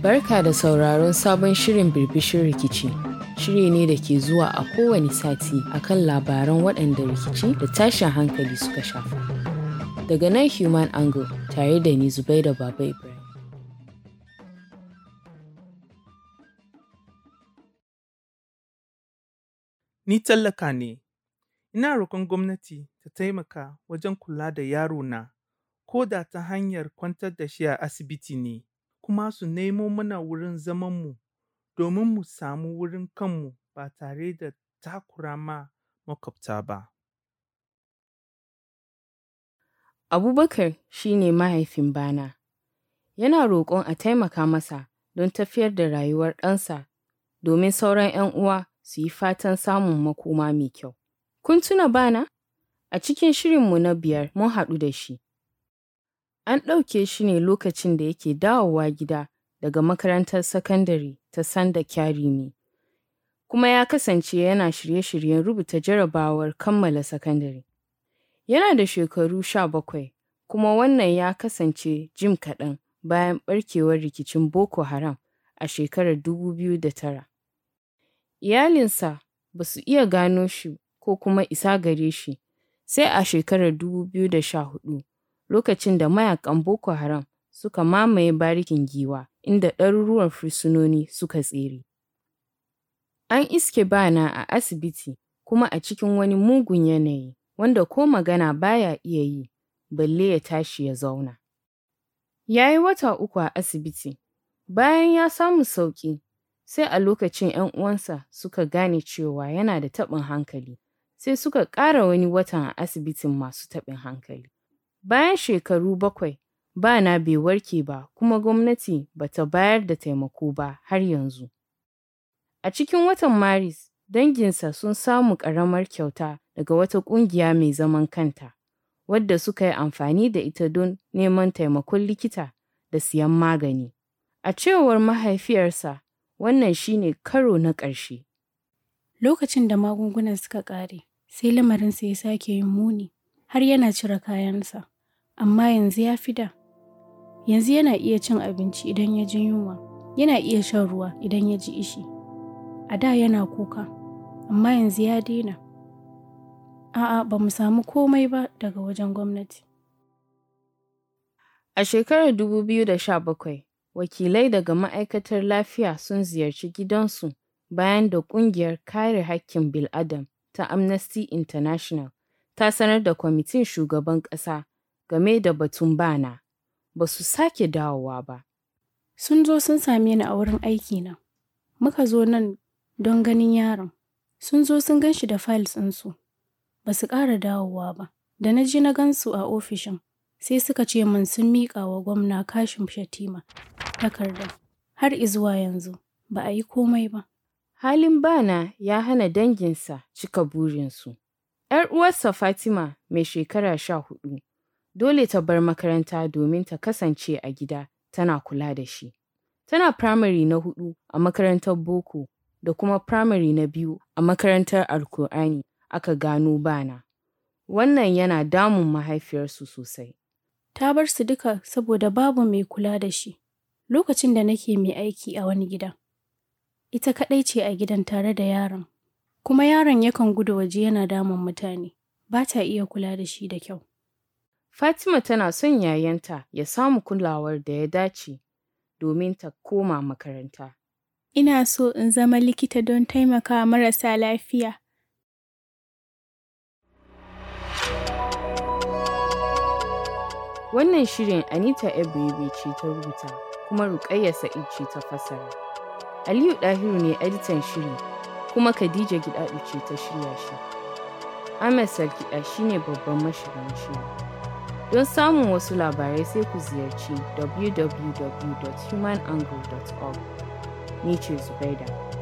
Barka da sauraron sabon shirin Birbishin Rikici. Shiri ne da ke zuwa a kowane sati akan labaran waɗanda rikici da tashin hankali suka shafa. Daga nan Human Angle tare da ni Zubaida Baba Ibrahim. Ni tallaka ne, ina roƙon gwamnati ta taimaka wajen kula da yarona ko da ta hanyar kwantar da shi a asibiti ne, kuma su nemo mana wurin zamanmu domin mu samu wurin kanmu ba tare da takura ma makwabta ba. Abubakar shi ne mahaifin Bana. Yana roƙon a taimaka masa don tafiyar da rayuwar ɗansa domin sauran 'yan uwa su yi fatan samun makoma mai kyau. Kun tuna Bana? A cikin shirinmu na 5 mun haɗu da shi. An ɗauke shi ne lokacin da yake dawowa gida daga makarantar sakandare ta Sanda Kyarimi, kuma ya kasance yana shirye-shiryen rubuta jarabawar kammala sakandare. Yana da shekaru 17, kuma wannan ya kasance jim kaɗan bayan ɓarkewar rikicin Boko Haram a shekarar 2009. Iyalinsa ba su iya gano shi ko kuma isa gare shi sai a shekarar 2014, lokacin da mayakan Boko Haram suka mamaye barikin Giwa inda ɗaruruwan fursunoni suka tsere. An iske Bana a asibiti kuma a cikin wani mugun yanayi wanda ko magana baya iya yi balle ya tashi ya zauna. Ya yi wata 3 a asibiti. Bayan ya samu sauƙi, sai a lokacin 'yan uwansa suka gane cewa yana da taɓin hankali, sai suka ƙara wani watan a asibitin masu taɓin hankali. Bayan shekaru 7, Bana bai warke ba kuma gwamnati ba ta bayar da taimako ba har yanzu. A cikin watan Maris, danginsa sun samu ƙaramar kyauta daga wata ƙungiya mai zaman kanta, wadda suka yi amfani da ita don neman taimakon likita da siyan magani. A cewar mahaifiyarsa, wannan shine karo na ƙarshe. Lokacin da magungunan suka ƙare, sai lamarinsa ya sake yin muni, har yana cire kayansa. Amma yanzu ya fi da. Yanzu yana iya cin abinci idan ya ji yunwa, yana iya shan ruwa idan ya ji ishi. A da yana kuka, amma yanzu ya daina. A'a, ba mu samu komai ba daga wajen gwamnati. A shekarar 2017, wakilai daga ma'aikatar lafiya sun ziyarci gidansu bayan da ƙungiyar kare haƙƙin bil'adam ta Amnesty International ta sanar da kwamitin shugaban ƙasa game da batun Bana. Ba su sake dawowa ba. Sun zo sun same ni a wurin aikina. Muka zo nan don ganin yaron. Sun zo sun gan shi da files ɗinsu. Ba su ƙara dawowa ba. Da na ji na gansu a ofishin, sai suka ce min sun miƙa wa gwamna Kashim Shettima takardar. Har izuwa yanzu ba a yi komai ba. Halin Bana ya hana danginsa cika burinsu. 'Yar uwarsa Fatima, mai shekara 14, dole ta bar makaranta domin ta kasance a gida tana kula da shi. Tana firamare na 4 a makarantar Boko da kuma firamare na 2 a makarantar Alkur'ani aka gano Bana. Wannan yana damun mahaifiyarsu sosai. Ta bar su duka saboda babu mai kula da shi. Lokacin da nake mai aiki a wani gida, ita kaɗai ce a gidan tare da yaron. Kuma yaron yakan gudu waje yana damun mutane. Ba ta iya kula da shi da kyau. Fatima tana son yayanta ya samu kulawar da ya dace domin ta koma makaranta. Ina so in zama likita don taimaka marasa lafiya. Wannan shirin Anita Ebebe ce ta rubuta, kuma Rukayya Sa'id ce ta fassara. Aliyu Dahiru ne editan shiri, kuma Khadija Gidadu ce ta shirya shi. Ahmed Salkida shine babban mashirin shiri. Don samun wasu labarai sai ku ziyarci www.humanangle.org. Ni ce Zubaida.